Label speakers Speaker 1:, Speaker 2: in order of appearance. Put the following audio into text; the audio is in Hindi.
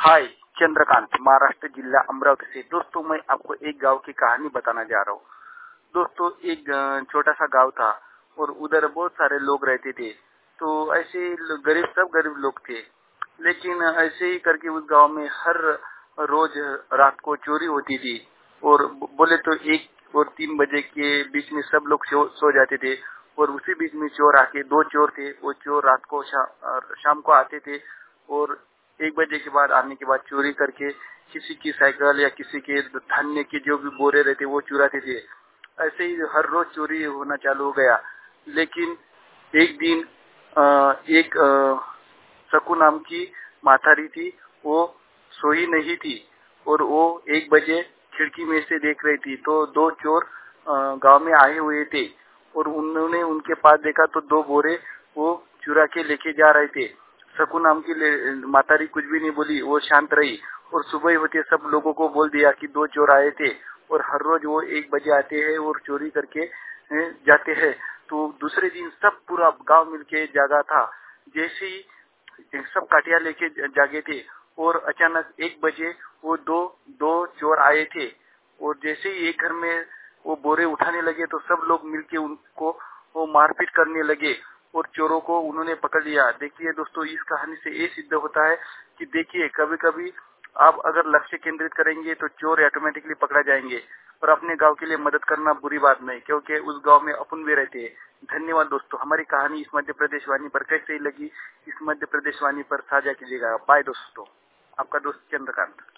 Speaker 1: हाय, चंद्रकांत, महाराष्ट्र जिला अमरावती से। दोस्तों, मैं आपको एक गांव की कहानी बताना जा रहा हूँ। दोस्तों, एक छोटा सा गांव था और उधर बहुत सारे लोग रहते थे। तो ऐसे सब गरीब लोग थे। लेकिन ऐसे ही करके उस गांव में हर रोज रात को चोरी होती थी। और बोले तो 1 और 3 बजे के बीच में सब लोग सो जाते थे। और उसी बीच में चोर आके, 2 चोर थे, वो चोर रात को शाम को आते थे। और 1 बजे के बाद आने के बाद चोरी करके किसी की साइकिल या किसी के धान्य के जो भी बोरे रहते वो चुराते थे। ऐसे ही हर रोज चोरी होना चालू हो गया। लेकिन एक दिन एक सकू नाम की मातारी थी, वो सोई नहीं थी और वो 1 बजे खिड़की में से देख रही थी। तो 2 चोर गांव में आए हुए थे और उन्होंने उनके पास देखा तो 2 बोरे वो चुरा के लेके जा रहे थे। सकू नाम की मातारी कुछ भी नहीं बोली, वो शांत रही। और सुबह होते सब लोगों को बोल दिया कि 2 चोर आए थे और हर रोज वो 1 बजे आते हैं और चोरी करके जाते हैं। तो दूसरे दिन सब पूरा गांव मिलके जागा था। जैसे ही सब काटिया लेके जागे थे और अचानक 1 बजे वो दो चोर आए थे। और जैसे ही एक घर में वो बोरे उठाने लगे तो सब लोग मिलके उनको वो मारपीट करने लगे और चोरों को उन्होंने पकड़ लिया। देखिए दोस्तों, इस कहानी से ये सिद्ध होता है कि देखिए, कभी कभी आप अगर लक्ष्य केंद्रित करेंगे तो चोर ऑटोमेटिकली पकड़ा जाएंगे। और अपने गांव के लिए मदद करना बुरी बात नहीं, क्योंकि उस गांव में अपन भी रहते हैं। धन्यवाद दोस्तों। हमारी कहानी इस मध्य प्रदेश वाणी पर कैसे लगी, इस मध्य प्रदेश वाणी पर साझा कीजिएगा। बाय दोस्तों, आपका दोस्त चंद्रकांत।